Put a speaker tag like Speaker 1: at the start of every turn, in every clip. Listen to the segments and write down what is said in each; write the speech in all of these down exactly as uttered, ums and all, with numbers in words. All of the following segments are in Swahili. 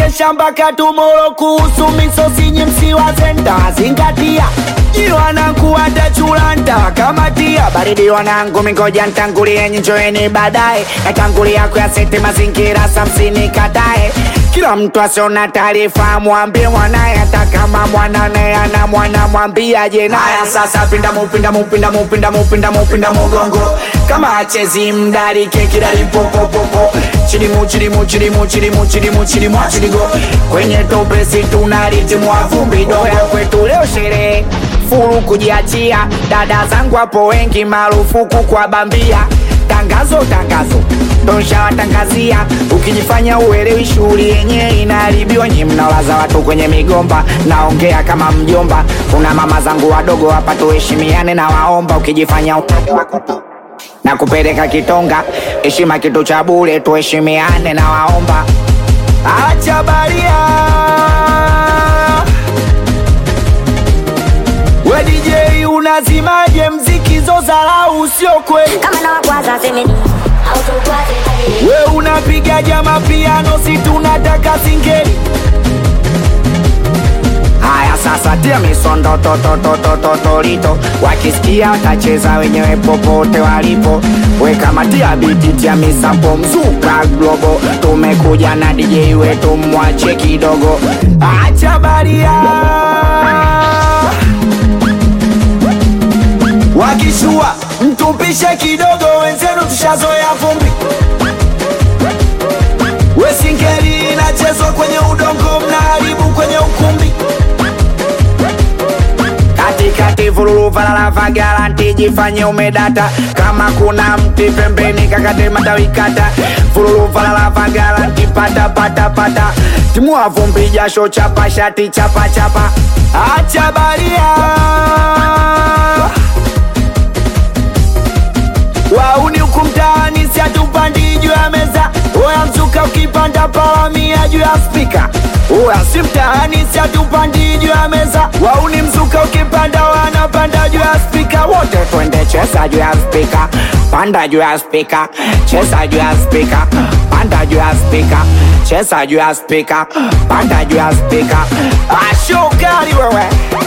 Speaker 1: shamba katumoro kuhusu misosi nyimsi wazenda zingatia. Jiwana kuwata chulanta kama tia. Baridi wanangu mingoja ntangulie njoeni badae. Natangulia kuyasete mazingira samsini katae. Kila mtu asiona taarifa mwambie mwanae. Hata kama mwanane ana mwana mwambia jena. Haya sasa pinda mupinda mupinda mupinda mupinda mupinda mugongo. Kama achezi mdari kekidari popo popo. Chilimu chilimu chilimu chilimu chilimu chilimu chiligo. Kwenye topesi tunariti mwavumbi doya kwetu leo sherehe. Furu kujiachia, dada zangu hapo wengi marufuku kwa bambia. Tangazo tangazo, donsha watangazia. Ukijifanya uelewi shughuli yenye inaharibiwa. Nyi mnalaza watu kwenye migomba, naongea kama mjomba. Kuna mama zangu wadogo hapa tuheshimiane na waomba. Ukijifanya utajua kutu na kupeleka kitonga, heshima kitu cha bure, tuheshimiane na waomba. Acha baria we D J unazimaje mziki zozarau sio kweli.
Speaker 2: Kama na wakwaza semeni autokwaze tabiri.
Speaker 1: We unapiga jama piano si tunataka singeli. Haya sasa tia misondo to to to to to to lito. Wakisikia watacheza wenyewe popote walipo. We kama tia biti tia misampo mzuka globo. Tumekuja na D J wetu mwache kidogo. Acha baria wakishua mtupishe kidogo wenzenu tushazoea vumbi. We singeli inachezwa kwenye udongo mnaharibu kwenye ukumbi. Katikati vululu valala vagalanti jifanye umedata. Kama kuna mti pembeni kakate matawi kata. Vululu valala vagalanti pata pata pata. Timua vumbi jasho chapa shati chapa chapa. Acha baria wauni huku mtaani si atupandi juu ya meza. Oya mzuka ukipanda palamia juu ya speaker. Oya si mtaani si atupandi juu ya meza. Wauni mzuka ukipanda wanapanda juu ya speaker. Wote twende cheza juu ya speaker. Panda juu ya speaker. Cheza juu ya speaker. Panda juu ya speaker. Cheza juu ya speaker. Panda juu ya speaker. Ashokali wewe.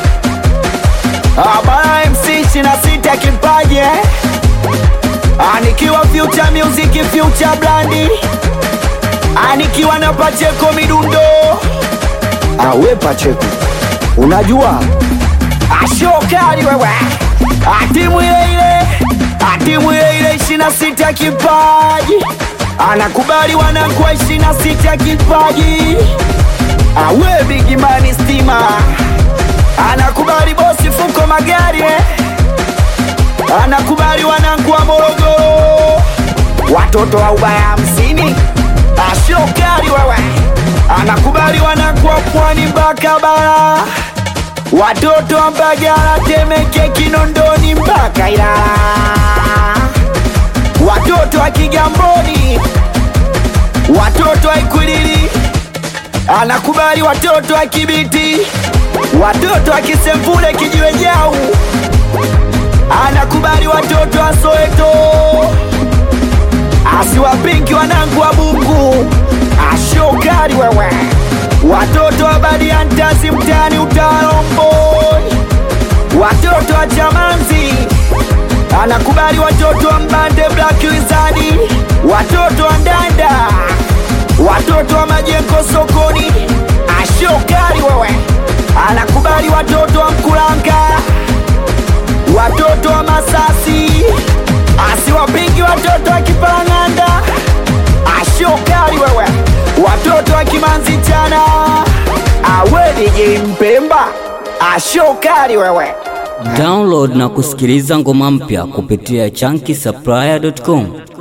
Speaker 1: Abana M C china sita kipaji eh. Anikiwa future music future blandi. Anikiwa na Pacheko midundo. Awe Pacheko unajua ashokali wewe. Atimu ile ile. Atimu ile ile ishina sita kipaji. Anakubali wanakuwa ishina sita kipaji. Awe Big Money Stima. Anakubali bosi fuko magari eh. Anakubali wanangu wa Morogoro. Watoto wa ubaya hamsini. Ashokali wewe. Anakubali wanangu wa Pwani mpaka Bara. Watoto wa Mbagala Temeke Kinondoni mpaka Ilala. Watoto wa Kigamboni. Watoto wa Ikwiriri. Anakubali watoto wa Kibiti. Watoto wa Kisemvule Kijiwe Jau. Anakubali watoto wa Soweto. Asiwapinki wanangu wa Bungu. Ashokali wewe. Watoto wa Badiantazi mtani Utaromboi. Watoto wa Chamanzi. Anakubali watoto wa Mbande Black Wizard. Watoto wa Ndanda. Watoto wa Majengo sokoni. Ashokali wewe. Anakubali watoto wa Mkulanga. Watoto wa Masasi. Asiwapingi watoto wa Kipalanganda. Ashokali wewe. Watoto wa Kimanzi Chana. Awe D J Mpemba. Ashokali wewe.
Speaker 3: Download na kusikiliza ngoma mpya kupitia chunky supplier dot com.